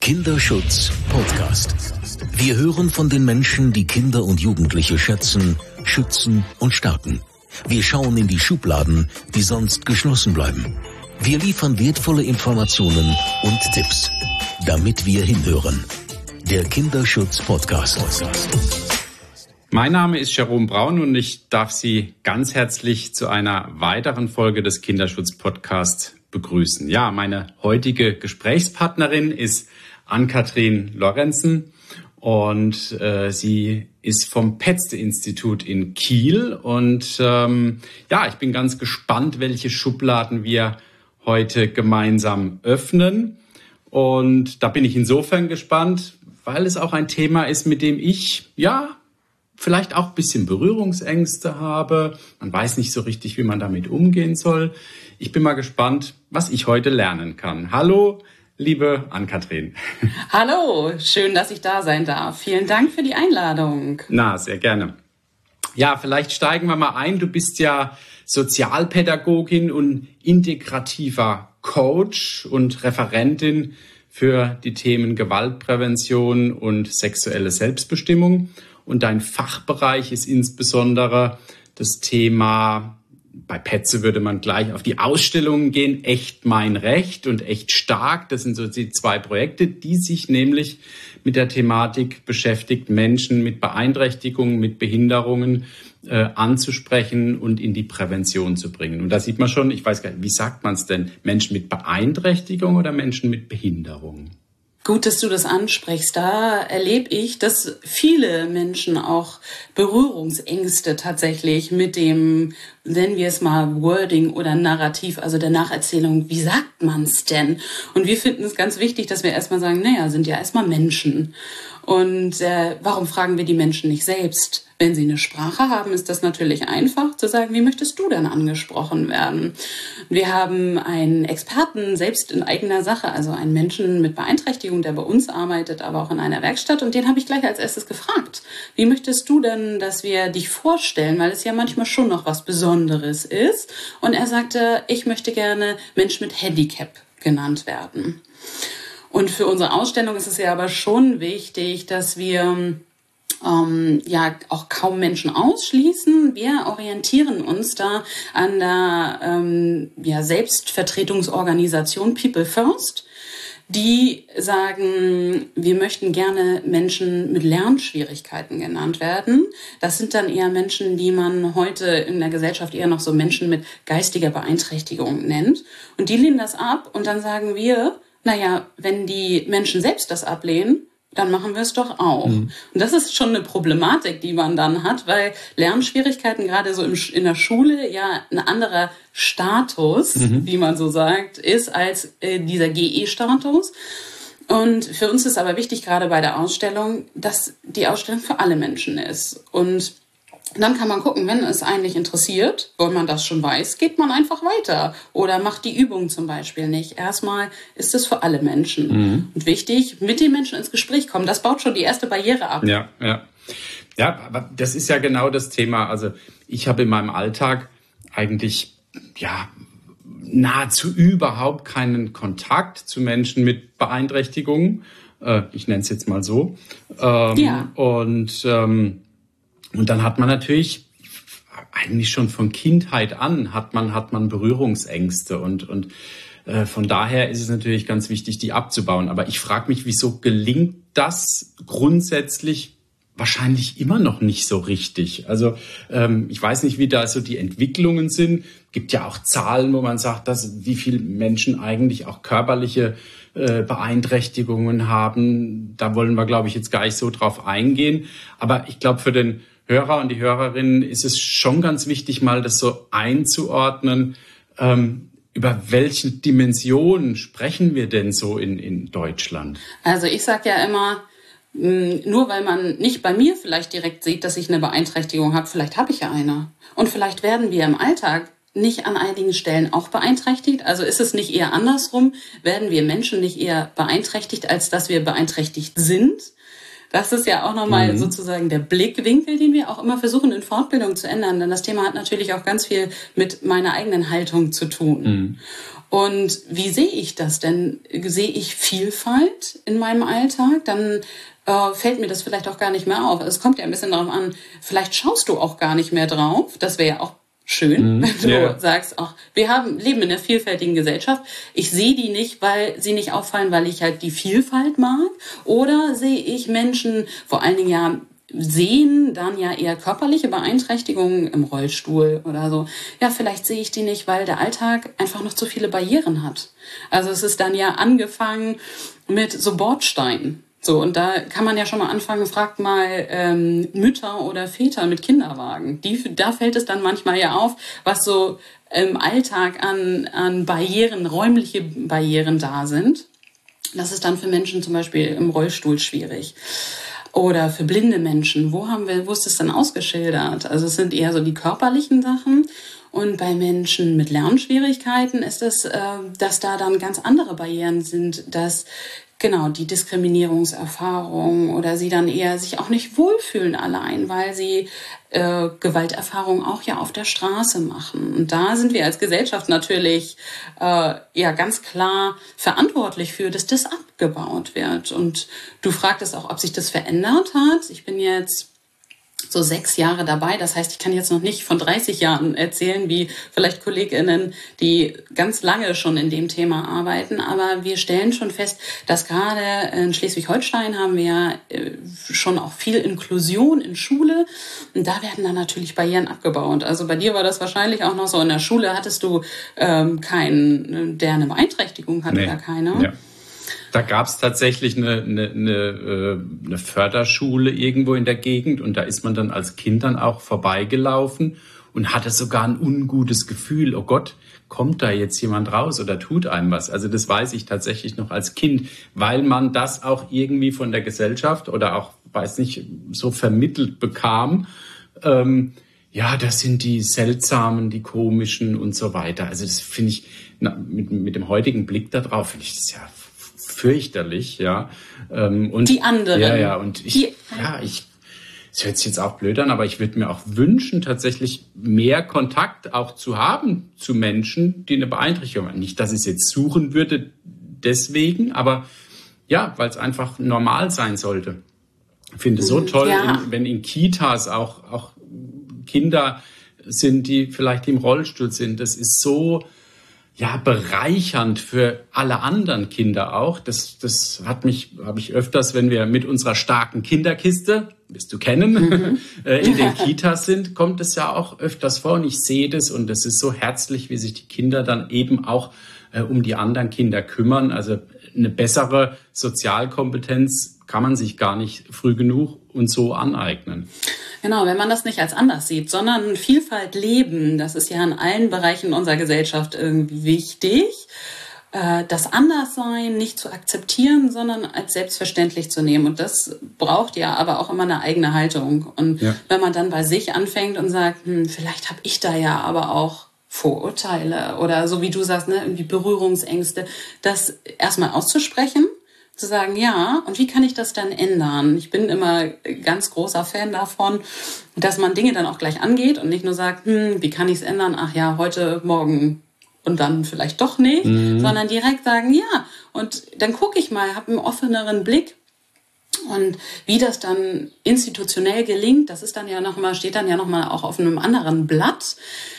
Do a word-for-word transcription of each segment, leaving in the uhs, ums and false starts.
Kinderschutz Podcast. Wir hören von den Menschen, die Kinder und Jugendliche schätzen, schützen und stärken. Wir schauen in die Schubladen, die sonst geschlossen bleiben. Wir liefern wertvolle Informationen und Tipps, damit wir hinhören. Der Kinderschutz Podcast. Mein Name ist Jerome Braun und ich darf Sie ganz herzlich zu einer weiteren Folge des Kinderschutz Podcasts begrüßen. Ja, meine heutige Gesprächspartnerin ist Ann-Kathrin Lorenzen und äh, sie ist vom Petzte-Institut in Kiel. Und ähm, ja, ich bin ganz gespannt, welche Schubladen wir heute gemeinsam öffnen. Und da bin ich insofern gespannt, weil es auch ein Thema ist, mit dem ich, ja, vielleicht auch ein bisschen Berührungsängste habe. Man weiß nicht so richtig, wie man damit umgehen soll. Ich bin mal gespannt, was ich heute lernen kann. Hallo, liebe Ann-Kathrin. Hallo, schön, dass ich da sein darf. Vielen Dank für die Einladung. Na, sehr gerne. Ja, vielleicht steigen wir mal ein. Du bist ja Sozialpädagogin und integrativer Coach und Referentin für die Themen Gewaltprävention und sexuelle Selbstbestimmung. Und dein Fachbereich ist insbesondere das Thema, bei Petze würde man gleich auf die Ausstellungen gehen, Echt mein Recht und Echt stark. Das sind so die zwei Projekte, die sich nämlich mit der Thematik beschäftigt, Menschen mit Beeinträchtigungen, mit Behinderungen äh, anzusprechen und in die Prävention zu bringen. Und da sieht man schon, ich weiß gar nicht, wie sagt man es denn, Menschen mit Beeinträchtigung oder Menschen mit Behinderung? Gut, dass du das ansprichst. Da erlebe ich, dass viele Menschen auch Berührungsängste tatsächlich mit dem, nennen wir es mal, Wording oder Narrativ, also der Nacherzählung. Wie sagt man es denn? Und wir finden es ganz wichtig, dass wir erstmal sagen, naja, sind ja erstmal Menschen. Und äh, warum fragen wir die Menschen nicht selbst? Wenn sie eine Sprache haben, ist das natürlich einfach zu sagen, wie möchtest du denn angesprochen werden? Wir haben einen Experten selbst in eigener Sache, also einen Menschen mit Beeinträchtigung, der bei uns arbeitet, aber auch in einer Werkstatt. Und den habe ich gleich als erstes gefragt. Wie möchtest du denn, dass wir dich vorstellen? Weil es ja manchmal schon noch was Besonderes ist. Und er sagte, ich möchte gerne Mensch mit Handicap genannt werden. Und für unsere Ausstellung ist es ja aber schon wichtig, dass wir ähm, ja auch kaum Menschen ausschließen. Wir orientieren uns da an der ähm, ja, Selbstvertretungsorganisation People First. Die sagen, wir möchten gerne Menschen mit Lernschwierigkeiten genannt werden. Das sind dann eher Menschen, die man heute in der Gesellschaft eher noch so Menschen mit geistiger Beeinträchtigung nennt. Und die lehnen das ab und dann sagen wir, naja, wenn die Menschen selbst das ablehnen, dann machen wir es doch auch. Mhm. Und das ist schon eine Problematik, die man dann hat, weil Lernschwierigkeiten gerade so in der Schule ja ein anderer Status, mhm. wie man so sagt, ist als äh, dieser G E-Status. Und für uns ist aber wichtig, gerade bei der Ausstellung, dass die Ausstellung für alle Menschen ist. Und dann kann man gucken, wenn es eigentlich interessiert, wenn man das schon weiß, geht man einfach weiter oder macht die Übung zum Beispiel nicht. Erstmal ist es für alle Menschen. Mhm. Und wichtig, mit den Menschen ins Gespräch kommen. Das baut schon die erste Barriere ab. Ja, ja. Ja, aber das ist ja genau das Thema. Also ich habe in meinem Alltag eigentlich, ja, nahezu überhaupt keinen Kontakt zu Menschen mit Beeinträchtigungen. Äh, ich nenne es jetzt mal so. Ähm, ja. Und, ähm, Und dann hat man natürlich eigentlich schon von Kindheit an hat man hat man Berührungsängste und und äh, von daher ist es natürlich ganz wichtig, die abzubauen. Aber ich frage mich, wieso gelingt das grundsätzlich wahrscheinlich immer noch nicht so richtig? Also ähm, ich weiß nicht, wie da so die Entwicklungen sind. Gibt ja auch Zahlen, wo man sagt, dass wie viele Menschen eigentlich auch körperliche äh, Beeinträchtigungen haben. Da wollen wir, glaube ich, jetzt gar nicht so drauf eingehen. Aber ich glaube, für den Hörer und die Hörerinnen ist es schon ganz wichtig, mal das so einzuordnen. Ähm, über welche Dimensionen sprechen wir denn so in, in Deutschland? Also ich sage ja immer, nur weil man nicht bei mir vielleicht direkt sieht, dass ich eine Beeinträchtigung habe, vielleicht habe ich ja eine. Und vielleicht werden wir im Alltag nicht an einigen Stellen auch beeinträchtigt. Also ist es nicht eher andersrum? Werden wir Menschen nicht eher beeinträchtigt, als dass wir beeinträchtigt sind? Das ist ja auch nochmal mhm. sozusagen der Blickwinkel, den wir auch immer versuchen in Fortbildung zu ändern. Denn das Thema hat natürlich auch ganz viel mit meiner eigenen Haltung zu tun. Mhm. Und wie sehe ich das denn? Sehe ich Vielfalt in meinem Alltag? Dann äh, fällt mir das vielleicht auch gar nicht mehr auf. Es kommt ja ein bisschen darauf an, vielleicht schaust du auch gar nicht mehr drauf. Das wäre ja auch schön, mm, wenn du yeah. sagst, ach, wir haben, leben in einer vielfältigen Gesellschaft. Ich sehe die nicht, weil sie nicht auffallen, weil ich halt die Vielfalt mag. Oder sehe ich Menschen, vor allen Dingen ja, sehen dann ja eher körperliche Beeinträchtigungen im Rollstuhl oder so. Ja, vielleicht sehe ich die nicht, weil der Alltag einfach noch zu viele Barrieren hat. Also es ist dann ja angefangen mit so Bordsteinen. So, und da kann man ja schon mal anfangen, fragt mal ähm, Mütter oder Väter mit Kinderwagen. Die, da fällt es dann manchmal ja auf, was so im Alltag an, an Barrieren, räumliche Barrieren da sind. Das ist dann für Menschen zum Beispiel im Rollstuhl schwierig. Oder für blinde Menschen, wo haben wir, wo ist das dann ausgeschildert? Also es sind eher so die körperlichen Sachen. Und bei Menschen mit Lernschwierigkeiten ist es, äh, dass da dann ganz andere Barrieren sind, dass genau die Diskriminierungserfahrung oder sie dann eher sich auch nicht wohlfühlen allein, weil sie äh, Gewalterfahrung auch ja auf der Straße machen. Und da sind wir als Gesellschaft natürlich äh, ja ganz klar verantwortlich für, dass das abgebaut wird. Und du fragtest auch, ob sich das verändert hat. Ich bin jetzt so sechs Jahre dabei. Das heißt, ich kann jetzt noch nicht von dreißig Jahren erzählen, wie vielleicht KollegInnen, die ganz lange schon in dem Thema arbeiten. Aber wir stellen schon fest, dass gerade in Schleswig-Holstein haben wir ja schon auch viel Inklusion in Schule. Und da werden dann natürlich Barrieren abgebaut. Also bei dir war das wahrscheinlich auch noch so. In der Schule hattest du ähm, keinen, der eine Beeinträchtigung hat, nee, oder keine. Ja. Da gab es tatsächlich eine, eine, eine, eine Förderschule irgendwo in der Gegend und da ist man dann als Kind dann auch vorbeigelaufen und hatte sogar ein ungutes Gefühl, oh Gott, kommt da jetzt jemand raus oder tut einem was? Also das weiß ich tatsächlich noch als Kind, weil man das auch irgendwie von der Gesellschaft oder auch, weiß nicht, so vermittelt bekam. Ähm, ja, das sind die Seltsamen, die Komischen und so weiter. Also das finde ich, na, mit, mit dem heutigen Blick da drauf, finde ich das ja fürchterlich, ja. Und die anderen. Ja, ja, und ich, die, ja, ich, es hört sich jetzt auch blöd an, aber ich würde mir auch wünschen, tatsächlich mehr Kontakt auch zu haben zu Menschen, die eine Beeinträchtigung haben. Nicht, dass ich es jetzt suchen würde deswegen, aber ja, weil es einfach normal sein sollte. Ich finde es so toll, ja. in, wenn in Kitas auch, auch Kinder sind, die vielleicht im Rollstuhl sind. Das ist so ja bereichernd für alle anderen Kinder auch. Das, das hat mich, habe ich öfters, wenn wir mit unserer starken Kinderkiste, wirst du kennen, mhm. in den Kitas sind, kommt es ja auch öfters vor und ich sehe das und das ist so herzlich, wie sich die Kinder dann eben auch äh, um die anderen Kinder kümmern. Also eine bessere Sozialkompetenz kann man sich gar nicht früh genug und so aneignen. Genau, wenn man das nicht als anders sieht, sondern Vielfalt leben, das ist ja in allen Bereichen unserer Gesellschaft irgendwie wichtig. Das Anderssein nicht zu akzeptieren, sondern als selbstverständlich zu nehmen. Und das braucht ja aber auch immer eine eigene Haltung. Und ja. wenn man dann bei sich anfängt und sagt, hm, vielleicht habe ich da ja aber auch Vorurteile oder so wie du sagst, ne, irgendwie Berührungsängste, das erstmal auszusprechen, zu sagen, ja, und wie kann ich das dann ändern? Ich bin immer ganz großer Fan davon, dass man Dinge dann auch gleich angeht und nicht nur sagt, hm, wie kann ich es ändern? Ach ja, heute, morgen und dann vielleicht doch nicht, mhm. sondern direkt sagen, ja, und dann gucke ich mal, habe einen offeneren Blick. Und wie das dann institutionell gelingt, das ist dann ja noch mal, steht dann ja noch mal auch auf einem anderen Blatt.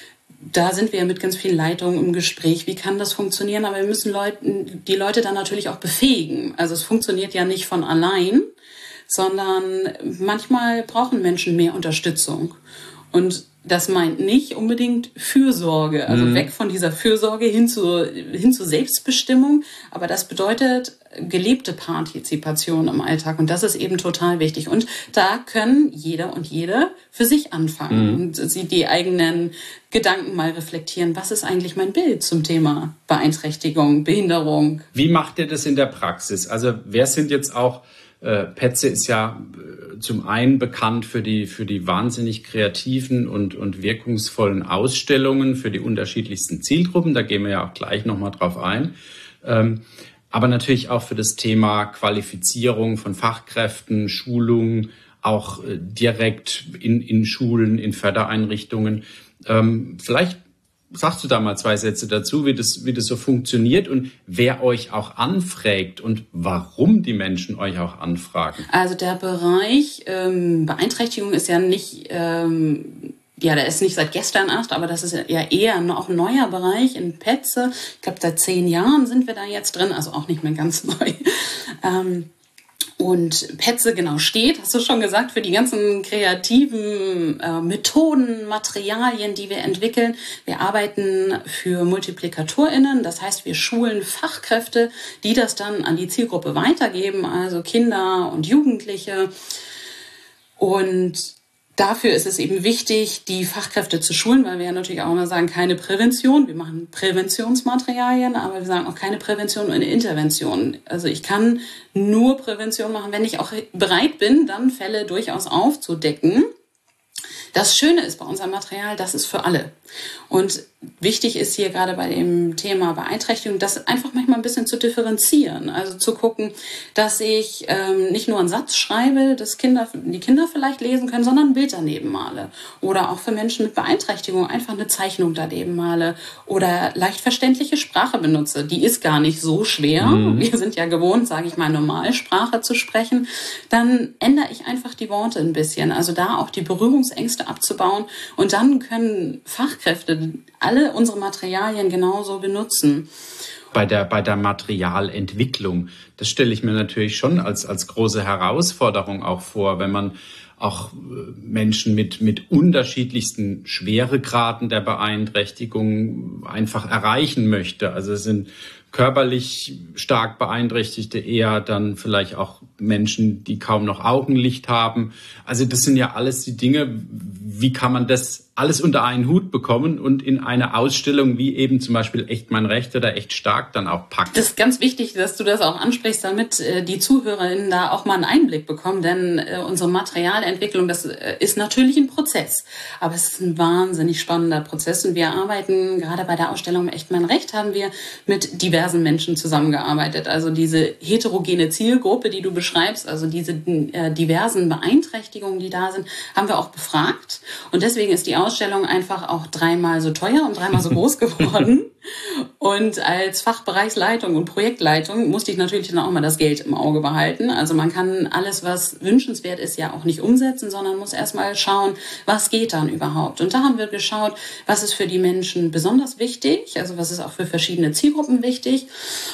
Da sind wir ja mit ganz vielen Leitungen im Gespräch. Wie kann das funktionieren? Aber wir müssen Leuten, die Leute dann natürlich auch befähigen. Also es funktioniert ja nicht von allein, sondern manchmal brauchen Menschen mehr Unterstützung. Und das meint nicht unbedingt Fürsorge, also mhm. weg von dieser Fürsorge hin zu, hin zu Selbstbestimmung. Aber das bedeutet gelebte Partizipation im Alltag. Und das ist eben total wichtig. Und da können jeder und jede für sich anfangen mhm. und sie die eigenen Gedanken mal reflektieren. Was ist eigentlich mein Bild zum Thema Beeinträchtigung, Behinderung? Wie macht ihr das in der Praxis? Also wer sind jetzt auch Äh, Petze ist ja äh, zum einen bekannt für die, für die wahnsinnig kreativen und, und wirkungsvollen Ausstellungen für die unterschiedlichsten Zielgruppen. Da gehen wir ja auch gleich nochmal drauf ein. Ähm, aber natürlich auch für das Thema Qualifizierung von Fachkräften, Schulung, auch äh, direkt in, in Schulen, in Fördereinrichtungen. Ähm, vielleicht sagst du da mal zwei Sätze dazu, wie das, wie das so funktioniert und wer euch auch anfragt und warum die Menschen euch auch anfragen? Also der Bereich ähm, Beeinträchtigung ist ja nicht, ähm, ja, der ist nicht seit gestern erst, aber das ist ja eher noch ein neuer Bereich in Petze. Ich glaube, seit zehn Jahren sind wir da jetzt drin, also auch nicht mehr ganz neu. Ähm, Und Petze genau steht, hast du schon gesagt, für die ganzen kreativen äh, Methoden, Materialien, die wir entwickeln. Wir arbeiten für MultiplikatorInnen, das heißt, wir schulen Fachkräfte, die das dann an die Zielgruppe weitergeben, also Kinder und Jugendliche. Und dafür ist es eben wichtig, die Fachkräfte zu schulen, weil wir ja natürlich auch immer sagen, keine Prävention. Wir machen Präventionsmaterialien, aber wir sagen auch keine Prävention und Intervention. Also ich kann nur Prävention machen, wenn ich auch bereit bin, dann Fälle durchaus aufzudecken. Das Schöne ist bei unserem Material, das ist für alle. Und wichtig ist hier gerade bei dem Thema Beeinträchtigung, das einfach manchmal ein bisschen zu differenzieren. Also zu gucken, dass ich ähm, nicht nur einen Satz schreibe, dass Kinder, die Kinder vielleicht lesen können, sondern ein Bild daneben male. Oder auch für Menschen mit Beeinträchtigung einfach eine Zeichnung daneben male. Oder leicht verständliche Sprache benutze. Die ist gar nicht so schwer. Mhm. Wir sind ja gewohnt, sage ich mal, Normalsprache zu sprechen. Dann ändere ich einfach die Worte ein bisschen. Also da auch die Berührungsängste abzubauen. Und dann können Fachkräfte alle unsere Materialien genauso benutzen. Bei der, bei der Materialentwicklung, das stelle ich mir natürlich schon als, als große Herausforderung auch vor, wenn man auch Menschen mit, mit unterschiedlichsten Schweregraden der Beeinträchtigung einfach erreichen möchte. Also es sind körperlich stark Beeinträchtigte, eher dann vielleicht auch Menschen, die kaum noch Augenlicht haben. Also das sind ja alles die Dinge, wie kann man das alles unter einen Hut bekommen und in eine Ausstellung wie eben zum Beispiel Echt mein Recht oder Echt stark dann auch packen. Das ist ganz wichtig, dass du das auch ansprichst, damit äh, die ZuhörerInnen da auch mal einen Einblick bekommen, denn äh, unsere Materialentwicklung, das äh, ist natürlich ein Prozess, aber es ist ein wahnsinnig spannender Prozess und wir arbeiten, gerade bei der Ausstellung Echt mein Recht, haben wir mit diversen Menschen zusammengearbeitet, also diese heterogene Zielgruppe, die du beschreibst, also diese äh, diversen Beeinträchtigungen, die da sind, haben wir auch befragt und deswegen ist die Ausstellung einfach auch dreimal so teuer und dreimal so groß geworden. Und als Fachbereichsleitung und Projektleitung musste ich natürlich dann auch mal das Geld im Auge behalten. Also man kann alles, was wünschenswert ist, ja auch nicht umsetzen, sondern muss erstmal schauen, was geht dann überhaupt. Und da haben wir geschaut, was ist für die Menschen besonders wichtig, also was ist auch für verschiedene Zielgruppen wichtig.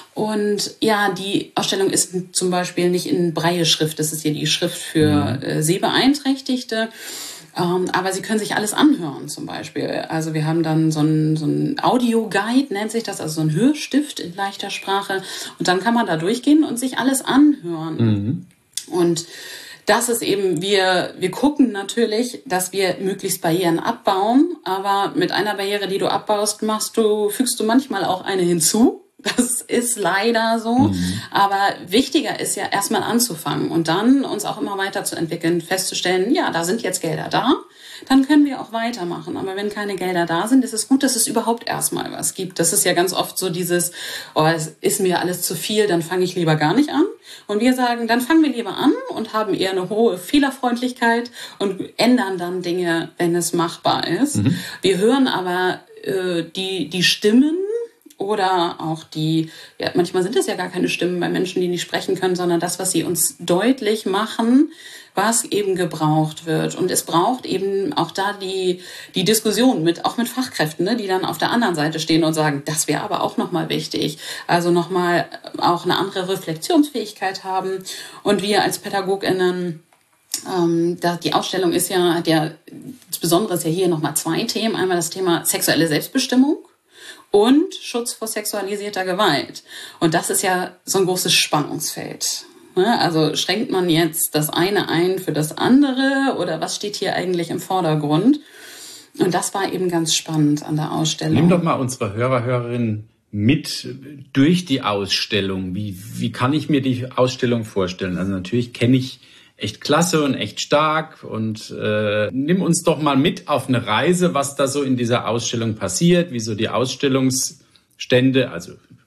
Und ja, die Ausstellung ist zum Beispiel nicht in Brailleschrift, das ist hier die Schrift für äh, Sehbeeinträchtigte. Um, aber Sie können sich alles anhören zum Beispiel. Also wir haben dann so ein, so ein Audio-Guide, nennt sich das, also so ein Hörstift in leichter Sprache. Und dann kann man da durchgehen und sich alles anhören. Mhm. Und das ist eben, wir, wir gucken natürlich, dass wir möglichst Barrieren abbauen. Aber mit einer Barriere, die du abbaust, machst du, fügst du manchmal auch eine hinzu. Das ist leider so. Mhm. Aber wichtiger ist ja erstmal anzufangen und dann uns auch immer weiterzuentwickeln, festzustellen, ja, da sind jetzt Gelder da, dann können wir auch weitermachen. Aber wenn keine Gelder da sind, ist es gut, dass es überhaupt erstmal was gibt. Das ist ja ganz oft so dieses, oh, es ist mir alles zu viel, dann fange ich lieber gar nicht an. Und wir sagen, dann fangen wir lieber an und haben eher eine hohe Fehlerfreundlichkeit und ändern dann Dinge, wenn es machbar ist. Mhm. Wir hören aber äh, die, die Stimmen, oder auch die, ja, manchmal sind es ja gar keine Stimmen bei Menschen, die nicht sprechen können, sondern das, was sie uns deutlich machen, was eben gebraucht wird. Und es braucht eben auch da die, die Diskussion mit, auch mit Fachkräften, ne, die dann auf der anderen Seite stehen und sagen, das wäre aber auch nochmal wichtig. Also nochmal auch eine andere Reflexionsfähigkeit haben. Und wir als PädagogInnen, ähm, da, die Ausstellung ist ja, hat ja, das Besondere ist ja hier nochmal zwei Themen. Einmal das Thema sexuelle Selbstbestimmung und Schutz vor sexualisierter Gewalt. Und das ist ja so ein großes Spannungsfeld. Also schränkt man jetzt das eine ein für das andere oder was steht hier eigentlich im Vordergrund? Und das war eben ganz spannend an der Ausstellung. Nimm doch mal unsere Hörer, Hörerinnen mit durch die Ausstellung. Wie, wie kann ich mir die Ausstellung vorstellen? Also natürlich kenne ich Echt klasse und echt stark und äh, nimm uns doch mal mit auf eine Reise, was da so in dieser Ausstellung passiert, wie so die Ausstellungsstände, also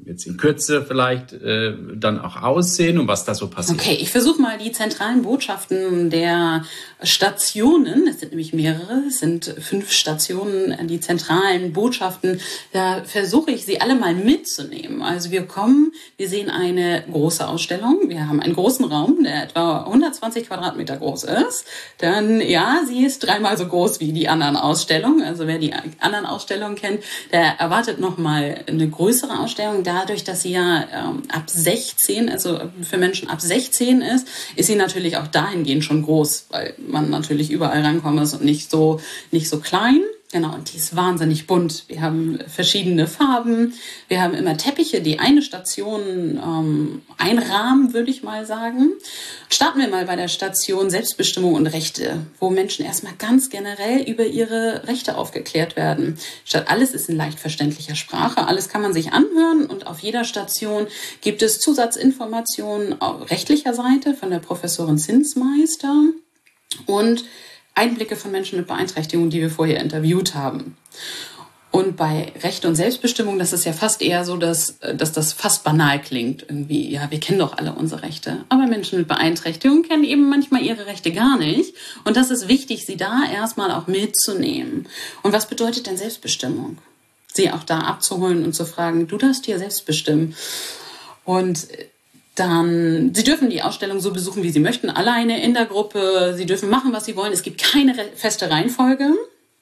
jetzt in Kürze vielleicht äh, dann auch aussehen und was da so passiert. Okay, ich versuche mal die zentralen Botschaften der Stationen, es sind nämlich mehrere, es sind fünf Stationen, die zentralen Botschaften, da versuche ich sie alle mal mitzunehmen. Also wir kommen, wir sehen eine große Ausstellung, wir haben einen großen Raum, der etwa hundertzwanzig Quadratmeter groß ist. Dann, ja, sie ist dreimal so groß wie die anderen Ausstellungen. Also wer die anderen Ausstellungen kennt, der erwartet nochmal eine größere Ausstellung. Dadurch, dass sie ja ähm, ab sechzehn, also für Menschen ab sechzehn ist, ist sie natürlich auch dahingehend schon groß, weil man natürlich überall rankommen muss und nicht so, nicht so klein. Genau, und die ist wahnsinnig bunt. Wir haben verschiedene Farben. Wir haben immer Teppiche, die eine Station ähm, einrahmen, würde ich mal sagen. Starten wir mal bei der Station Selbstbestimmung und Rechte, wo Menschen erstmal ganz generell über ihre Rechte aufgeklärt werden. Statt alles ist in leicht verständlicher Sprache. Alles kann man sich anhören und auf jeder Station gibt es Zusatzinformationen auf rechtlicher Seite von der Professorin Zinsmeister und Einblicke von Menschen mit Beeinträchtigungen, die wir vorher interviewt haben. Und bei Rechte und Selbstbestimmung, das ist ja fast eher so, dass, dass das fast banal klingt. Irgendwie, ja, wir kennen doch alle unsere Rechte. Aber Menschen mit Beeinträchtigungen kennen eben manchmal ihre Rechte gar nicht. Und das ist wichtig, sie da erstmal auch mitzunehmen. Und was bedeutet denn Selbstbestimmung? Sie auch da abzuholen und zu fragen, du darfst hier selbst bestimmen. Und dann, Sie dürfen die Ausstellung so besuchen, wie Sie möchten, alleine, in der Gruppe. Sie dürfen machen, was Sie wollen. Es gibt keine feste Reihenfolge.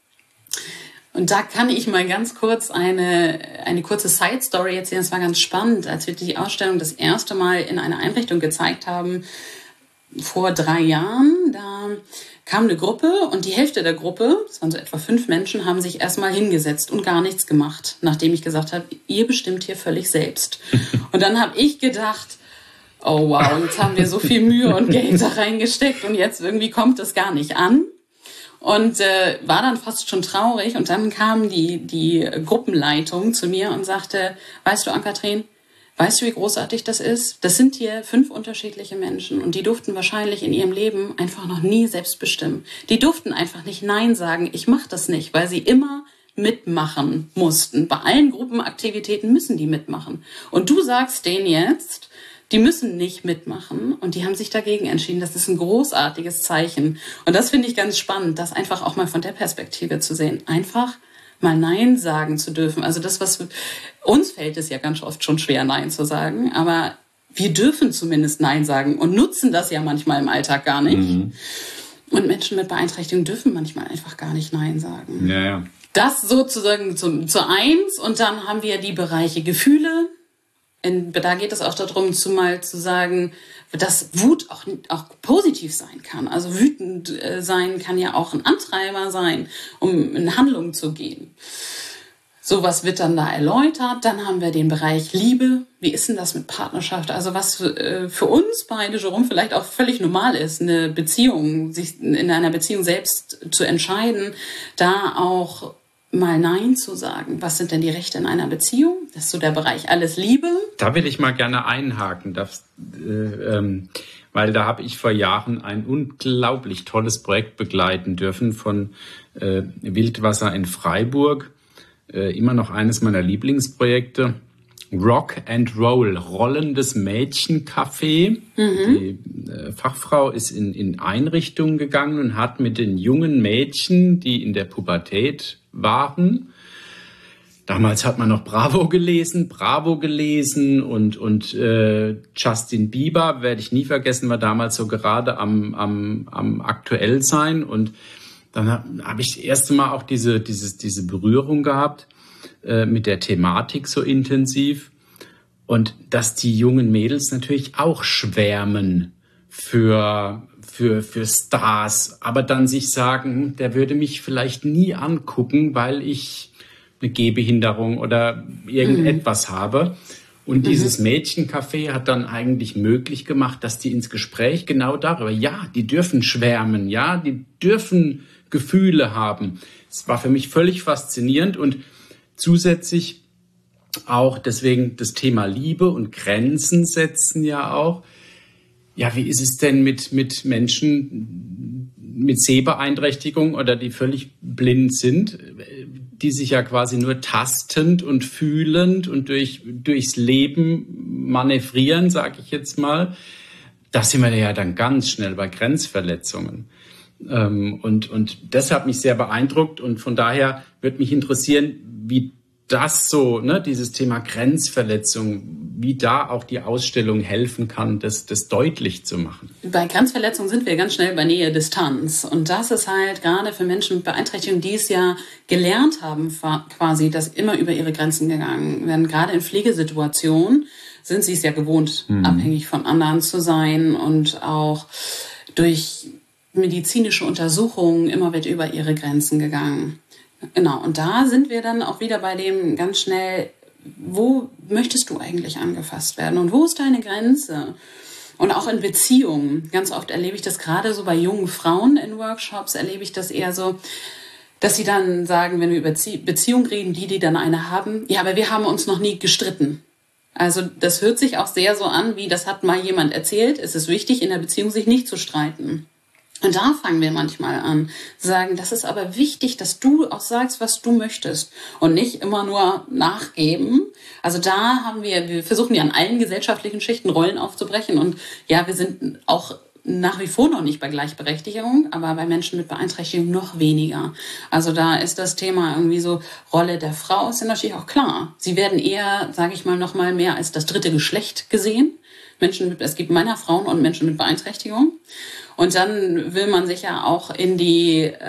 Und da kann ich mal ganz kurz eine, eine kurze Side-Story erzählen. Es war ganz spannend, als wir die Ausstellung das erste Mal in einer Einrichtung gezeigt haben, vor drei Jahren. Da kam eine Gruppe und die Hälfte der Gruppe, das waren so etwa fünf Menschen, haben sich erstmal hingesetzt und gar nichts gemacht, nachdem ich gesagt habe, ihr bestimmt hier völlig selbst. Und dann habe ich gedacht, oh wow, jetzt haben wir so viel Mühe und Geld da reingesteckt und jetzt irgendwie kommt das gar nicht an. Und äh, war dann fast schon traurig. Und dann kam die, die Gruppenleitung zu mir und sagte, weißt du, Ann-Kathrin, weißt du, wie großartig das ist? Das sind hier fünf unterschiedliche Menschen und die durften wahrscheinlich in ihrem Leben einfach noch nie selbst bestimmen. Die durften einfach nicht Nein sagen, ich mache das nicht, weil sie immer mitmachen mussten. Bei allen Gruppenaktivitäten müssen die mitmachen. Und du sagst denen jetzt, die müssen nicht mitmachen und die haben sich dagegen entschieden. Das ist ein großartiges Zeichen. Und das finde ich ganz spannend, das einfach auch mal von der Perspektive zu sehen. Einfach mal Nein sagen zu dürfen. Also das, was uns fällt, ist ja ganz oft schon schwer, Nein zu sagen. Aber wir dürfen zumindest Nein sagen und nutzen das ja manchmal im Alltag gar nicht. Mhm. Und Menschen mit Beeinträchtigung dürfen manchmal einfach gar nicht Nein sagen. Ja, ja. Das sozusagen zu, zu eins. Und dann haben wir die Bereiche Gefühle. In, da geht es auch darum, zumal zu sagen, dass Wut auch, auch positiv sein kann. Also wütend äh, sein kann ja auch ein Antreiber sein, um in Handlung zu gehen. Sowas wird dann da erläutert. Dann haben wir den Bereich Liebe. Wie ist denn das mit Partnerschaft? Also was äh, für uns beide, Jerome, vielleicht auch völlig normal ist, eine Beziehung, sich in einer Beziehung selbst zu entscheiden, da auch mal Nein zu sagen. Was sind denn die Rechte in einer Beziehung? Das ist so der Bereich alles Liebe. Da will ich mal gerne einhaken, das, äh, ähm, weil da habe ich vor Jahren ein unglaublich tolles Projekt begleiten dürfen von äh, Wildwasser in Freiburg. Äh, immer noch eines meiner Lieblingsprojekte. Rock and Roll, rollendes Mädchencafé. Mhm. Die äh, Fachfrau ist in, in Einrichtungen gegangen und hat mit den jungen Mädchen, die in der Pubertät waren, damals hat man noch Bravo gelesen, Bravo gelesen und, und äh, Justin Bieber, werde ich nie vergessen, war damals so gerade am, am, am aktuell sein. Und dann habe hab ich das erste Mal auch diese, dieses, diese Berührung gehabt äh, mit der Thematik so intensiv. Und dass die jungen Mädels natürlich auch schwärmen für, für, für Stars, aber dann sich sagen, der würde mich vielleicht nie angucken, weil ich eine Gehbehinderung oder irgendetwas mhm. habe. Und mhm. dieses Mädchencafé hat dann eigentlich möglich gemacht, dass die ins Gespräch genau darüber, ja, die dürfen schwärmen, ja, die dürfen Gefühle haben. Es war für mich völlig faszinierend und zusätzlich auch deswegen das Thema Liebe und Grenzen setzen ja auch. Ja, wie ist es denn mit, mit Menschen mit Sehbeeinträchtigung oder die völlig blind sind? die sich ja quasi nur tastend und fühlend und durch, durchs Leben manövrieren, sage ich jetzt mal, da sind wir ja dann ganz schnell bei Grenzverletzungen. Ähm, und, und das hat mich sehr beeindruckt und von daher würde mich interessieren, wie das so, ne, dieses Thema Grenzverletzung, wie da auch die Ausstellung helfen kann, das, das deutlich zu machen. Bei Grenzverletzungen sind wir ganz schnell bei Nähe, Distanz. Und das ist halt gerade für Menschen mit Beeinträchtigung, die es ja gelernt haben, quasi, dass immer über ihre Grenzen gegangen werden. Gerade in Pflegesituationen sind sie es ja gewohnt, mhm. abhängig von anderen zu sein und auch durch medizinische Untersuchungen immer wird über ihre Grenzen gegangen. Genau, und da sind wir dann auch wieder bei dem ganz schnell, wo möchtest du eigentlich angefasst werden und wo ist deine Grenze? Und auch in Beziehungen, ganz oft erlebe ich das gerade so bei jungen Frauen in Workshops, erlebe ich das eher so, dass sie dann sagen, wenn wir über Beziehung reden, die, die dann eine haben, ja, aber wir haben uns noch nie gestritten. Also das hört sich auch sehr so an, wie das hat mal jemand erzählt, es ist wichtig, in der Beziehung sich nicht zu streiten. Und da fangen wir manchmal an, sagen, das ist aber wichtig, dass du auch sagst, was du möchtest und nicht immer nur nachgeben. Also da haben wir, wir versuchen ja an allen gesellschaftlichen Schichten Rollen aufzubrechen und ja, wir sind auch nach wie vor noch nicht bei Gleichberechtigung, aber bei Menschen mit Beeinträchtigung noch weniger. Also da ist das Thema irgendwie so, Rolle der Frau ist ja natürlich auch klar. Sie werden eher, sage ich mal, noch mal mehr als das dritte Geschlecht gesehen. Menschen mit, es gibt Männer, Frauen und Menschen mit Beeinträchtigung. Und dann will man sich ja auch in die, äh,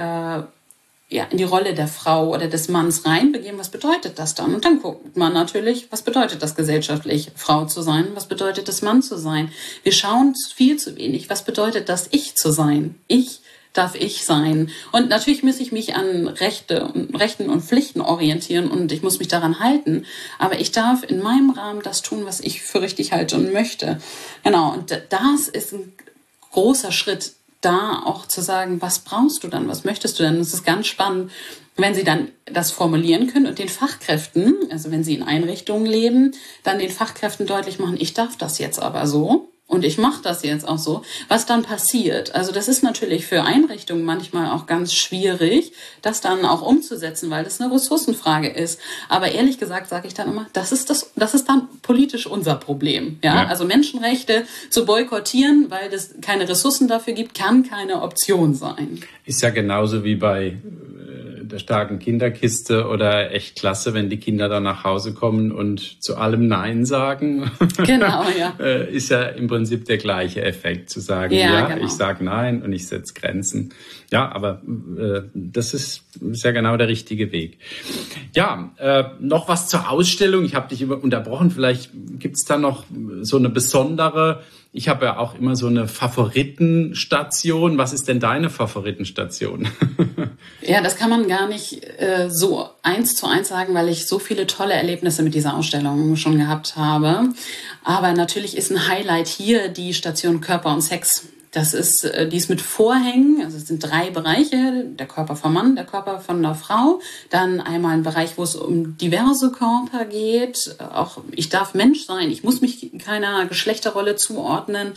ja, in die Rolle der Frau oder des Manns reinbegeben. Was bedeutet das dann? Und dann guckt man natürlich, was bedeutet das gesellschaftlich, Frau zu sein? Was bedeutet das, Mann zu sein? Wir schauen viel zu wenig. Was bedeutet das, ich zu sein? Ich darf ich sein. Und natürlich muss ich mich an Rechte und Rechten und Pflichten orientieren und ich muss mich daran halten. Aber ich darf in meinem Rahmen das tun, was ich für richtig halte und möchte. Genau. Und das ist ein großer Schritt, da auch zu sagen, was brauchst du dann, was möchtest du denn? Das ist ganz spannend, wenn Sie dann das formulieren können und den Fachkräften, also wenn Sie in Einrichtungen leben, dann den Fachkräften deutlich machen, ich darf das jetzt aber so und ich mache das jetzt auch so, was dann passiert. Also das ist natürlich für Einrichtungen manchmal auch ganz schwierig, das dann auch umzusetzen, weil das eine Ressourcenfrage ist. Aber ehrlich gesagt sage ich dann immer, das ist das, das ist dann politisch unser Problem. Ja? Ja. Also Menschenrechte zu boykottieren, weil es keine Ressourcen dafür gibt, kann keine Option sein. Ist ja genauso wie bei der starken Kinderkiste oder echt klasse, wenn die Kinder dann nach Hause kommen und zu allem Nein sagen. Genau, ja. Ist ja im Prinzip der gleiche Effekt, zu sagen, ja, ja genau. Ich sage Nein und ich setze Grenzen. Ja, aber äh, das ist, ist ja genau der richtige Weg. Ja, äh, noch was zur Ausstellung. Ich habe dich unterbrochen. Vielleicht gibt es da noch so eine besondere. Ich habe ja auch immer so eine Favoritenstation. Was ist denn deine Favoritenstation? Ja, das kann man gar nicht äh, so eins zu eins sagen, weil ich so viele tolle Erlebnisse mit dieser Ausstellung schon gehabt habe. Aber natürlich ist ein Highlight hier die Station Körper und Sex. Das ist, die ist mit Vorhängen, also es sind drei Bereiche, der Körper vom Mann, der Körper von der Frau, dann einmal ein Bereich, wo es um diverse Körper geht, auch ich darf Mensch sein, ich muss mich keiner Geschlechterrolle zuordnen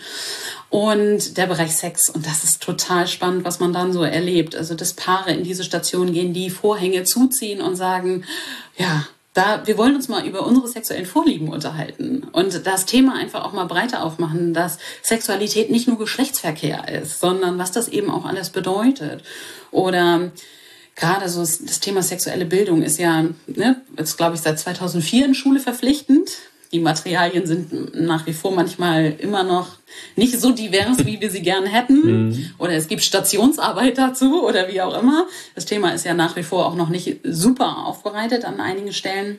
und der Bereich Sex und das ist total spannend, was man dann so erlebt, also dass Paare in diese Station gehen, die Vorhänge zuziehen und sagen, ja, Da, wir wollen uns mal über unsere sexuellen Vorlieben unterhalten und das Thema einfach auch mal breiter aufmachen, dass Sexualität nicht nur Geschlechtsverkehr ist, sondern was das eben auch alles bedeutet. Oder gerade so das Thema sexuelle Bildung ist ja, ne, jetzt glaube ich seit zweitausendvier in Schule verpflichtend. Die Materialien sind nach wie vor manchmal immer noch nicht so divers, wie wir sie gern hätten. Mhm. Oder es gibt Stationsarbeit dazu oder wie auch immer. Das Thema ist ja nach wie vor auch noch nicht super aufbereitet an einigen Stellen.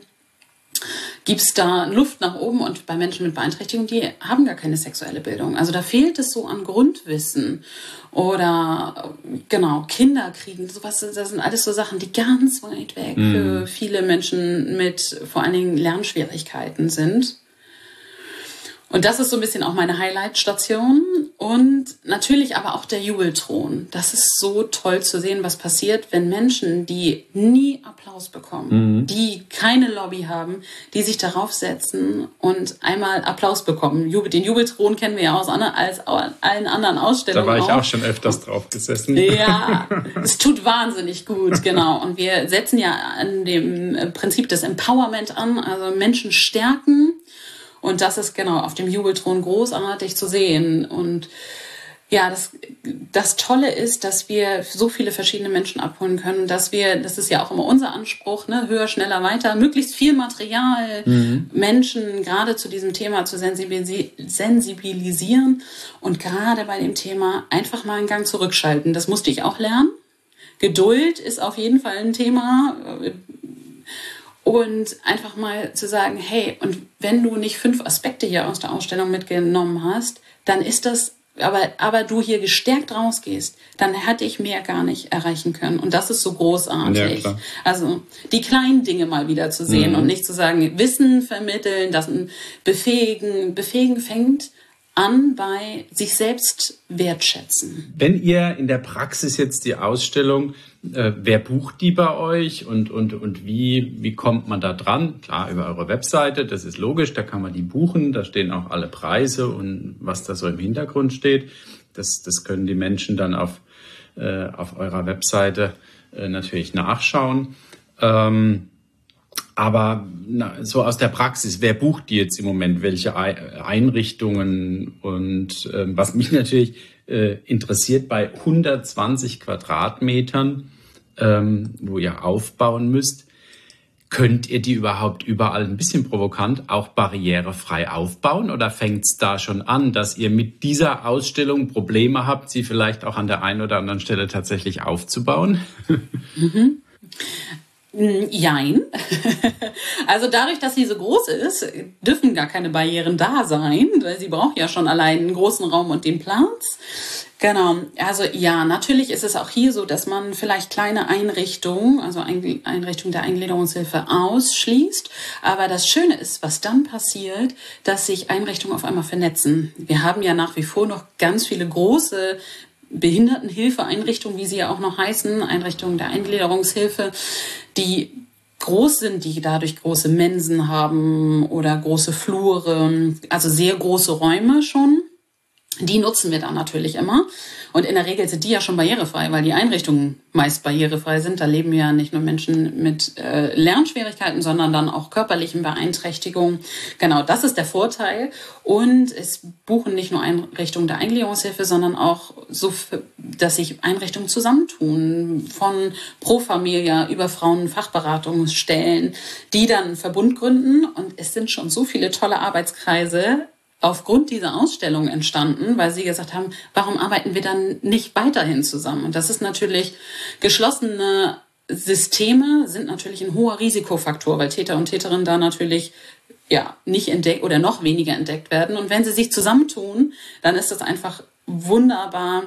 Gibt es da Luft nach oben und bei Menschen mit Beeinträchtigung, die haben gar keine sexuelle Bildung. Also da fehlt es so an Grundwissen oder genau, Kinder kriegen, sowas, das sind alles so Sachen, die ganz weit weg mm. für viele Menschen mit vor allen Dingen Lernschwierigkeiten sind. Und das ist so ein bisschen auch meine Highlight-Station. Und natürlich aber auch der Jubelthron. Das ist so toll zu sehen, was passiert, wenn Menschen, die nie Applaus bekommen, mhm. die keine Lobby haben, die sich darauf setzen und einmal Applaus bekommen. Den Jubelthron kennen wir ja aus als allen anderen Ausstellungen. Da war ich auch, auch schon öfters drauf gesessen. Ja, es tut wahnsinnig gut, genau. Und wir setzen ja an dem Prinzip des Empowerment an, also Menschen stärken. Und das ist genau auf dem Jubelthron großartig zu sehen. Und ja, das, das Tolle ist, dass wir so viele verschiedene Menschen abholen können, dass wir, das ist ja auch immer unser Anspruch, ne, höher, schneller, weiter, möglichst viel Material, mhm. Menschen gerade zu diesem Thema zu sensibilisieren und gerade bei dem Thema einfach mal einen Gang zurückschalten. Das musste ich auch lernen. Geduld ist auf jeden Fall ein Thema. Und einfach mal zu sagen, hey, und wenn du nicht fünf Aspekte hier aus der Ausstellung mitgenommen hast, dann ist das, aber, aber du hier gestärkt rausgehst, dann hätte ich mehr gar nicht erreichen können. Und das ist so großartig. Ja, also die kleinen Dinge mal wieder zu sehen mhm. und nicht zu sagen, Wissen vermitteln, das befähigen. Befähigen fängt an bei sich selbst wertschätzen. Wenn ihr in der Praxis jetzt die Ausstellung, äh, wer bucht die bei euch und, und, und wie, wie kommt man da dran? Klar, über eure Webseite, das ist logisch, da kann man die buchen, da stehen auch alle Preise und was da so im Hintergrund steht. Das, das können die Menschen dann auf, äh, auf eurer Webseite äh, natürlich nachschauen. Ähm, Aber na, so aus der Praxis, wer bucht die jetzt im Moment, welche Einrichtungen? Und ähm, was mich natürlich äh, interessiert, bei hundertzwanzig Quadratmetern, ähm, wo ihr aufbauen müsst, könnt ihr die überhaupt überall, ein bisschen provokant, auch barrierefrei aufbauen? Oder fängt es da schon an, dass ihr mit dieser Ausstellung Probleme habt, sie vielleicht auch an der einen oder anderen Stelle tatsächlich aufzubauen? Mhm. Jein. Also dadurch, dass sie so groß ist, dürfen gar keine Barrieren da sein, weil sie braucht ja schon allein einen großen Raum und den Platz. Genau. Also ja, natürlich ist es auch hier so, dass man vielleicht kleine Einrichtungen, also Einrichtungen der Eingliederungshilfe ausschließt. Aber das Schöne ist, was dann passiert, dass sich Einrichtungen auf einmal vernetzen. Wir haben ja nach wie vor noch ganz viele große Behindertenhilfeeinrichtungen, wie sie ja auch noch heißen, Einrichtungen der Eingliederungshilfe, die groß sind, die dadurch große Mensen haben oder große Flure, also sehr große Räume schon. Die nutzen wir dann natürlich immer. Und in der Regel sind die ja schon barrierefrei, weil die Einrichtungen meist barrierefrei sind. Da leben ja nicht nur Menschen mit äh, Lernschwierigkeiten, sondern dann auch körperlichen Beeinträchtigungen. Genau, das ist der Vorteil. Und es buchen nicht nur Einrichtungen der Eingliederungshilfe, sondern auch so, dass sich Einrichtungen zusammentun, von Pro Familia über Frauenfachberatungsstellen, die dann einen Verbund gründen. Und es sind schon so viele tolle Arbeitskreise aufgrund dieser Ausstellung entstanden, weil sie gesagt haben, warum arbeiten wir dann nicht weiterhin zusammen? Und das ist natürlich, geschlossene Systeme sind natürlich ein hoher Risikofaktor, weil Täter und Täterinnen da natürlich ja nicht entdeckt oder noch weniger entdeckt werden. Und wenn sie sich zusammentun, dann ist das einfach wunderbar.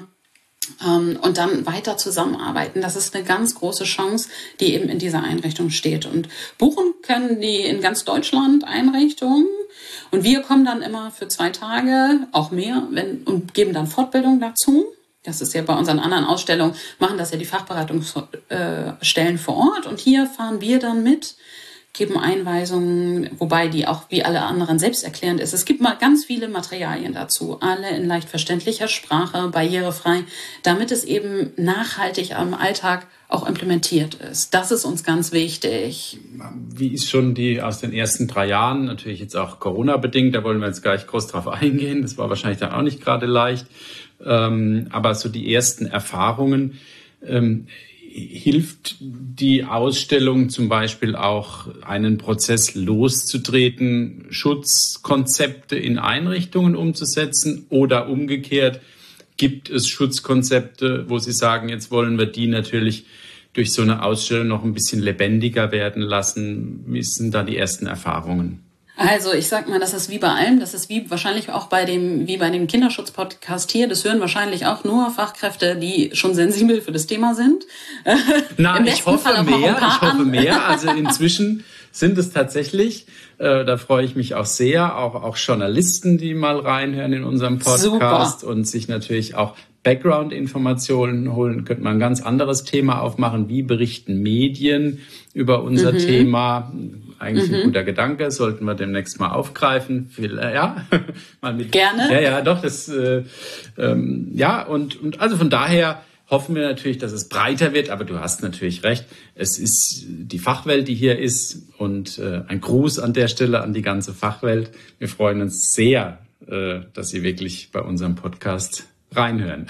Und dann weiter zusammenarbeiten. Das ist eine ganz große Chance, die eben in dieser Einrichtung steht. Und buchen können die in ganz Deutschland Einrichtungen. Und wir kommen dann immer für zwei Tage, auch mehr, wenn, und geben dann Fortbildung dazu. Das ist ja bei unseren anderen Ausstellungen, machen das ja die Fachberatungsstellen vor Ort. Und hier fahren wir dann mit, geben Einweisungen, wobei die auch wie alle anderen selbsterklärend ist. Es gibt mal ganz viele Materialien dazu, alle in leicht verständlicher Sprache, barrierefrei, damit es eben nachhaltig am Alltag auch implementiert ist. Das ist uns ganz wichtig. Wie ist schon die aus den ersten drei Jahren, natürlich jetzt auch Corona-bedingt, da wollen wir jetzt gar nicht groß drauf eingehen, das war wahrscheinlich dann auch nicht gerade leicht, ähm, aber so die ersten Erfahrungen, ähm, hilft die Ausstellung zum Beispiel auch, einen Prozess loszutreten, Schutzkonzepte in Einrichtungen umzusetzen oder umgekehrt, gibt es Schutzkonzepte, wo Sie sagen, jetzt wollen wir die natürlich durch so eine Ausstellung noch ein bisschen lebendiger werden lassen? Wie sind da die ersten Erfahrungen? Also ich sag mal, das ist wie bei allem, das ist wie wahrscheinlich auch bei dem, wie bei dem Kinderschutz-Podcast hier, das hören wahrscheinlich auch nur Fachkräfte, die schon sensibel für das Thema sind. Na, ich hoffe mehr, ich hoffe mehr. Also inzwischen sind es tatsächlich, äh, da freue ich mich auch sehr, auch, auch Journalisten, die mal reinhören in unserem Podcast. Super. Und sich natürlich auch Background-Informationen holen. Könnte man ein ganz anderes Thema aufmachen. Wie berichten Medien über unser mhm. Thema? Eigentlich mhm. ein guter Gedanke, sollten wir demnächst mal aufgreifen. Ja, mal mit. Gerne. Ja, ja, doch. Das, äh, ähm, ja und und also von daher hoffen wir natürlich, dass es breiter wird. Aber du hast natürlich recht. Es ist die Fachwelt, die hier ist, und äh, ein Gruß an der Stelle an die ganze Fachwelt. Wir freuen uns sehr, äh, dass Sie wirklich bei unserem Podcast reinhören.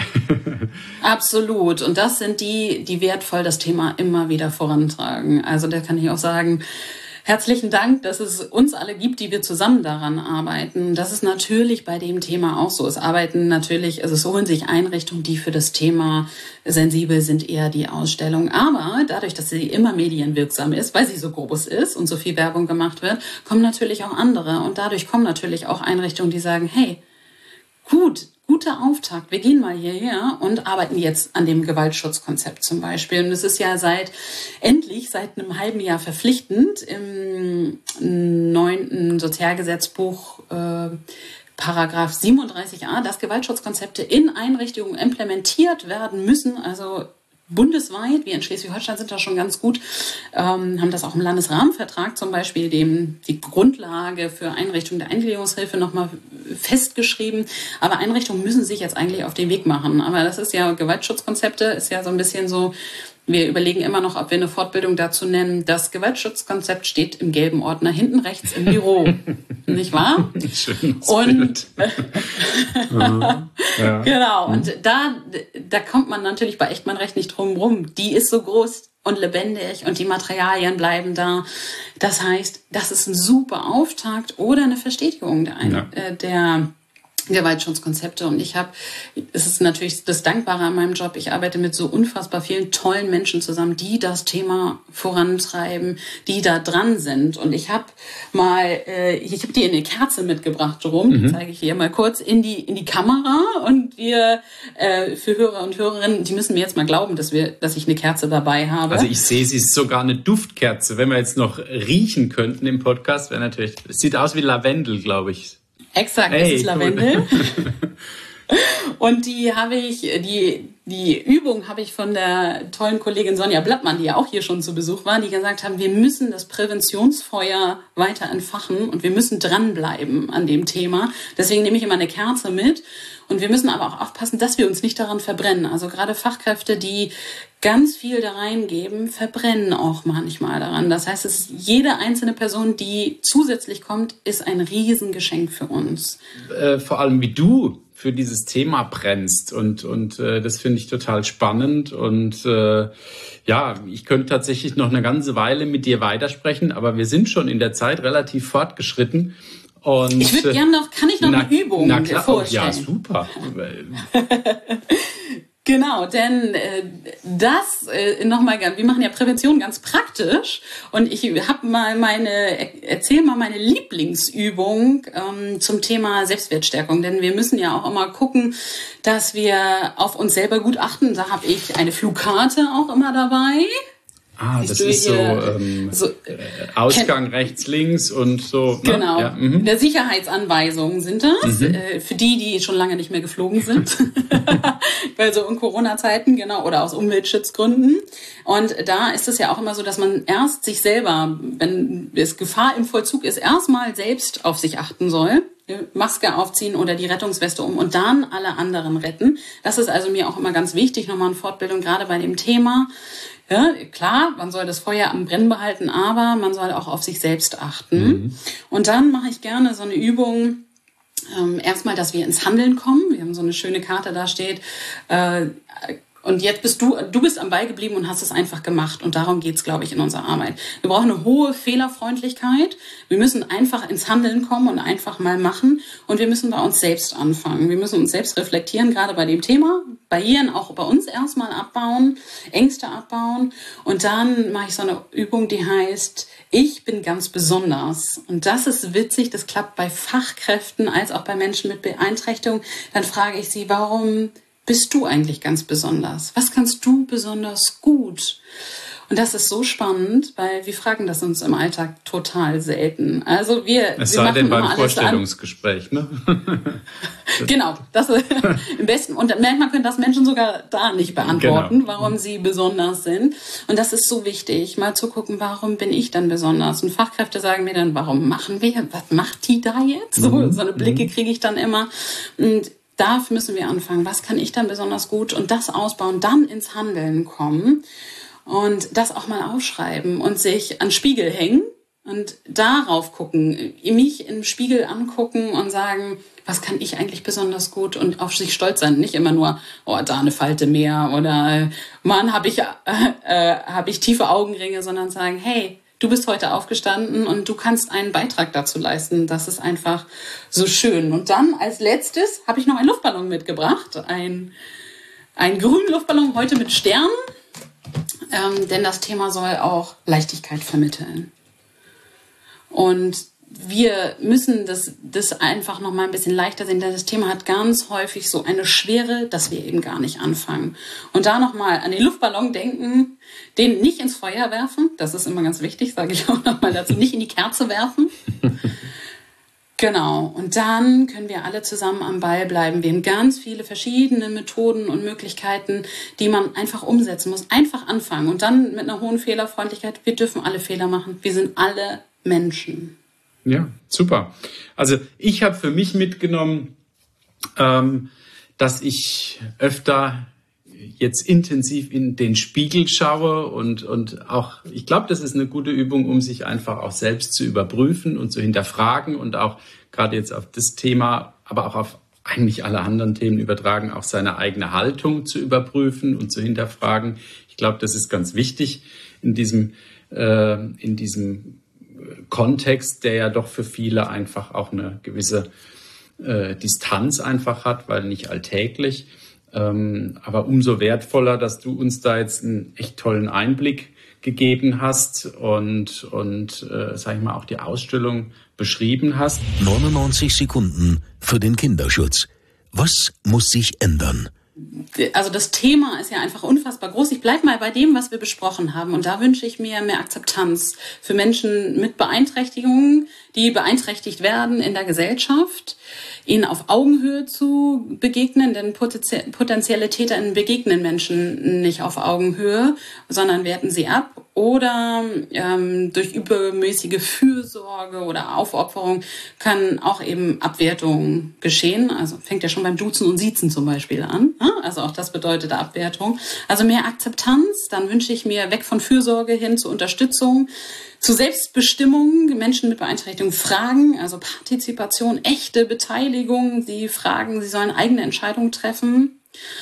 Absolut. Und das sind die, die wertvoll das Thema immer wieder vorantragen. Also da kann ich auch sagen, herzlichen Dank, dass es uns alle gibt, die wir zusammen daran arbeiten. Das ist natürlich bei dem Thema auch so. Es arbeiten natürlich, also es holen sich Einrichtungen, die für das Thema sensibel sind, eher die Ausstellung. Aber dadurch, dass sie immer medienwirksam ist, weil sie so groß ist und so viel Werbung gemacht wird, kommen natürlich auch andere. Und dadurch kommen natürlich auch Einrichtungen, die sagen, hey, gut, guter Auftakt. Wir gehen mal hierher und arbeiten jetzt an dem Gewaltschutzkonzept zum Beispiel. Und es ist ja seit, endlich seit einem halben Jahr verpflichtend im neunten Sozialgesetzbuch, äh, Paragraph siebenunddreißig a, dass Gewaltschutzkonzepte in Einrichtungen implementiert werden müssen, also bundesweit, wir in Schleswig-Holstein sind da schon ganz gut, ähm, haben das auch im Landesrahmenvertrag zum Beispiel dem, die Grundlage für Einrichtungen der Eingliederungshilfe nochmal festgeschrieben. Aber Einrichtungen müssen sich jetzt eigentlich auf den Weg machen. Aber das ist ja, Gewaltschutzkonzepte ist ja so ein bisschen so, wir überlegen immer noch, ob wir eine Fortbildung dazu nennen. Das Gewaltschutzkonzept steht im gelben Ordner hinten rechts im Büro. Nicht wahr? Schönes und ja. Ja. Genau. Und da, da kommt man natürlich bei Echtmann Recht nicht drum rum. Die ist so groß und lebendig und die Materialien bleiben da. Das heißt, das ist ein super Auftakt oder eine Verstetigung der, ja. äh, der Gewaltschutzkonzepte. Und ich habe, es ist natürlich das Dankbare an meinem Job, ich arbeite mit so unfassbar vielen tollen Menschen zusammen, die das Thema vorantreiben, die da dran sind. Und ich habe mal, äh, ich habe dir eine Kerze mitgebracht, Jerome, mhm. zeige ich hier mal kurz in die in die Kamera. Und wir, äh, für Hörer und Hörerinnen, die müssen mir jetzt mal glauben, dass wir, dass ich eine Kerze dabei habe. Also ich sehe, sie ist sogar eine Duftkerze. Wenn wir jetzt noch riechen könnten im Podcast, wäre natürlich, es sieht aus wie Lavendel, glaube ich. Exakt, hey, es ist Lavendel. Cool. Und die habe ich, die, die Übung habe ich von der tollen Kollegin Sonja Blattmann, die ja auch hier schon zu Besuch war, die gesagt haben, wir müssen das Präventionsfeuer weiter entfachen und wir müssen dranbleiben an dem Thema. Deswegen nehme ich immer eine Kerze mit. Und wir müssen aber auch aufpassen, dass wir uns nicht daran verbrennen. Also gerade Fachkräfte, die ganz viel da reingeben, verbrennen auch manchmal daran. Das heißt, es ist jede einzelne Person, die zusätzlich kommt, ist ein Riesengeschenk für uns. Äh, vor allem wie du für dieses Thema brennst. Und, und äh, das finde ich total spannend. Und äh, ja, ich könnte tatsächlich noch eine ganze Weile mit dir weitersprechen, aber wir sind schon in der Zeit relativ fortgeschritten. Und, ich würde gerne noch, kann ich noch na, eine Übung na klar, vorstellen? Ja, super. Genau, denn äh, das äh, nochmal, wir machen ja Prävention ganz praktisch und ich habe mal meine, erzähl mal meine Lieblingsübung ähm, zum Thema Selbstwertstärkung, denn wir müssen ja auch immer gucken, dass wir auf uns selber gut achten. Da habe ich eine Flugkarte auch immer dabei. Ah, das ist so, ähm, so äh, Ausgang kenn, rechts, links und so. Ne? Genau, ja, mhm. Der Sicherheitsanweisungen sind das, mhm. äh, für die, die schon lange nicht mehr geflogen sind. Weil so in Corona-Zeiten, genau, oder aus Umweltschutzgründen. Und da ist es ja auch immer so, dass man erst sich selber, wenn es Gefahr im Vollzug ist, erstmal selbst auf sich achten soll. Maske aufziehen oder die Rettungsweste um und dann alle anderen retten. Das ist also mir auch immer ganz wichtig, nochmal in Fortbildung, gerade bei dem Thema. Ja, klar, man soll das Feuer am Brennen behalten, aber man soll auch auf sich selbst achten. Mhm. Und dann mache ich gerne so eine Übung, ähm, erstmal, dass wir ins Handeln kommen. Wir haben so eine schöne Karte, da steht, äh, Und jetzt bist du, du bist am Ball geblieben und hast es einfach gemacht. Und darum geht's, glaube ich, in unserer Arbeit. Wir brauchen eine hohe Fehlerfreundlichkeit. Wir müssen einfach ins Handeln kommen und einfach mal machen. Und wir müssen bei uns selbst anfangen. Wir müssen uns selbst reflektieren, gerade bei dem Thema. Barrieren auch bei uns erstmal abbauen, Ängste abbauen. Und dann mache ich so eine Übung, die heißt, ich bin ganz besonders. Und das ist witzig. Das klappt bei Fachkräften als auch bei Menschen mit Beeinträchtigung. Dann frage ich sie, warum bist du eigentlich ganz besonders? Was kannst du besonders gut? Und das ist so spannend, weil wir fragen das uns im Alltag total selten. Also wir, es wir sei denn beim Vorstellungsgespräch, ne? Genau, das ist im besten. Und manchmal können das Menschen sogar da nicht beantworten, genau, warum sie besonders sind. Und das ist so wichtig, mal zu gucken, warum bin ich dann besonders? Und Fachkräfte sagen mir dann, warum machen wir? Was macht die da jetzt? So, mhm. so eine Blicke kriege ich dann immer. Und dafür müssen wir anfangen. Was kann ich dann besonders gut? Und das ausbauen, dann ins Handeln kommen und das auch mal aufschreiben und sich an den Spiegel hängen und darauf gucken, mich im Spiegel angucken und sagen, was kann ich eigentlich besonders gut und auf sich stolz sein. Nicht immer nur, oh, da eine Falte mehr oder Mann, habe ich, äh, äh, hab ich tiefe Augenringe, sondern sagen, hey, du bist heute aufgestanden und du kannst einen Beitrag dazu leisten. Das ist einfach so schön. Und dann als letztes habe ich noch einen Luftballon mitgebracht. Ein, einen grünen Luftballon, heute mit Sternen. Ähm, denn das Thema soll auch Leichtigkeit vermitteln. Und wir müssen das, das einfach noch mal ein bisschen leichter sehen, denn das Thema hat ganz häufig so eine Schwere, dass wir eben gar nicht anfangen. Und da noch mal an den Luftballon denken, den nicht ins Feuer werfen, das ist immer ganz wichtig, sage ich auch noch mal dazu, nicht in die Kerze werfen. Genau, und dann können wir alle zusammen am Ball bleiben. Wir haben ganz viele verschiedene Methoden und Möglichkeiten, die man einfach umsetzen muss. Einfach anfangen und dann mit einer hohen Fehlerfreundlichkeit. Wir dürfen alle Fehler machen. Wir sind alle Menschen. Ja, super. Also ich habe für mich mitgenommen, ähm, dass ich öfter jetzt intensiv in den Spiegel schaue und, und auch, ich glaube, das ist eine gute Übung, um sich einfach auch selbst zu überprüfen und zu hinterfragen und auch gerade jetzt auf das Thema, aber auch auf eigentlich alle anderen Themen übertragen, auch seine eigene Haltung zu überprüfen und zu hinterfragen. Ich glaube, das ist ganz wichtig in diesem, äh, in diesem Kontext, der ja doch für viele einfach auch eine gewisse äh, Distanz einfach hat, weil nicht alltäglich. Ähm, aber umso wertvoller, dass du uns da jetzt einen echt tollen Einblick gegeben hast und, und äh, sag ich mal, auch die Ausstellung beschrieben hast. neunundneunzig Sekunden für den Kinderschutz. Was muss sich ändern? Also das Thema ist ja einfach unfassbar groß. Ich bleibe mal bei dem, was wir besprochen haben. Und da wünsche ich mir mehr Akzeptanz für Menschen mit Beeinträchtigungen, die beeinträchtigt werden in der Gesellschaft, ihnen auf Augenhöhe zu begegnen, denn potenzielle TäterInnen begegnen Menschen nicht auf Augenhöhe, sondern werten sie ab. Oder ähm, durch übermäßige Fürsorge oder Aufopferung kann auch eben Abwertung geschehen. Also fängt ja schon beim Duzen und Siezen zum Beispiel an. Also auch das bedeutet Abwertung. Also mehr Akzeptanz, dann wünsche ich mir weg von Fürsorge hin zu Unterstützung, zu Selbstbestimmung, Menschen mit Beeinträchtigung fragen, also Partizipation, echte Beteiligung, sie fragen, sie sollen eigene Entscheidungen treffen.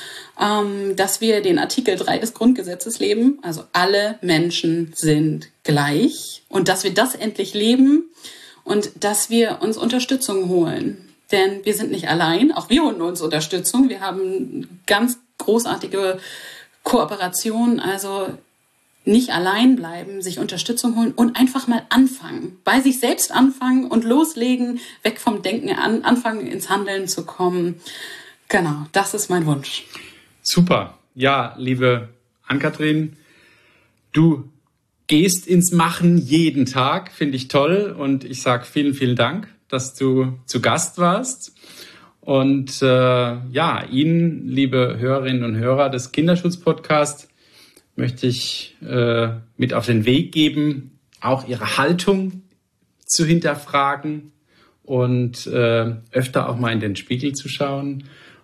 Dass wir den Artikel drei des Grundgesetzes leben, also alle Menschen sind gleich und dass wir das endlich leben und dass wir uns Unterstützung holen. Denn wir sind nicht allein, auch wir holen uns Unterstützung. Wir haben ganz großartige Kooperation, also nicht allein bleiben, sich Unterstützung holen und einfach mal anfangen. Bei sich selbst anfangen und loslegen, weg vom Denken an, anfangen ins Handeln zu kommen. Genau, das ist mein Wunsch. Super. Ja, liebe Ann-Kathrin, du gehst ins Machen jeden Tag, finde ich toll. Und ich sage vielen, vielen Dank, dass du zu Gast warst. Und äh, ja, Ihnen, liebe Hörerinnen und Hörer des Kinderschutz-Podcasts, möchte ich äh, mit auf den Weg geben, auch Ihre Haltung zu hinterfragen und äh, öfter auch mal in den Spiegel zu schauen.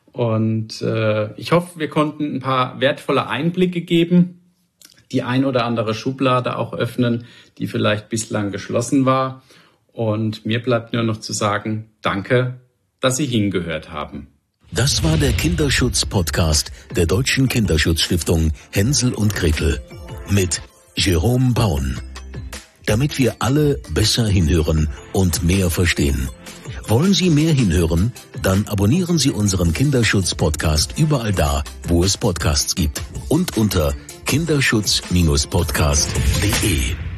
Und äh, ich hoffe, wir konnten ein paar wertvolle Einblicke geben, die ein oder andere Schublade auch öffnen, die vielleicht bislang geschlossen war. Und mir bleibt nur noch zu sagen, danke, dass Sie hingehört haben. Das war der Kinderschutz-Podcast der Deutschen Kinderschutzstiftung Hänsel und Gretel mit Jerome Baun. Damit wir alle besser hinhören und mehr verstehen. Wollen Sie mehr hinhören? Dann abonnieren Sie unseren Kinderschutz-Podcast überall da, wo es Podcasts gibt und unter kinderschutz Bindestrich podcast punkt de.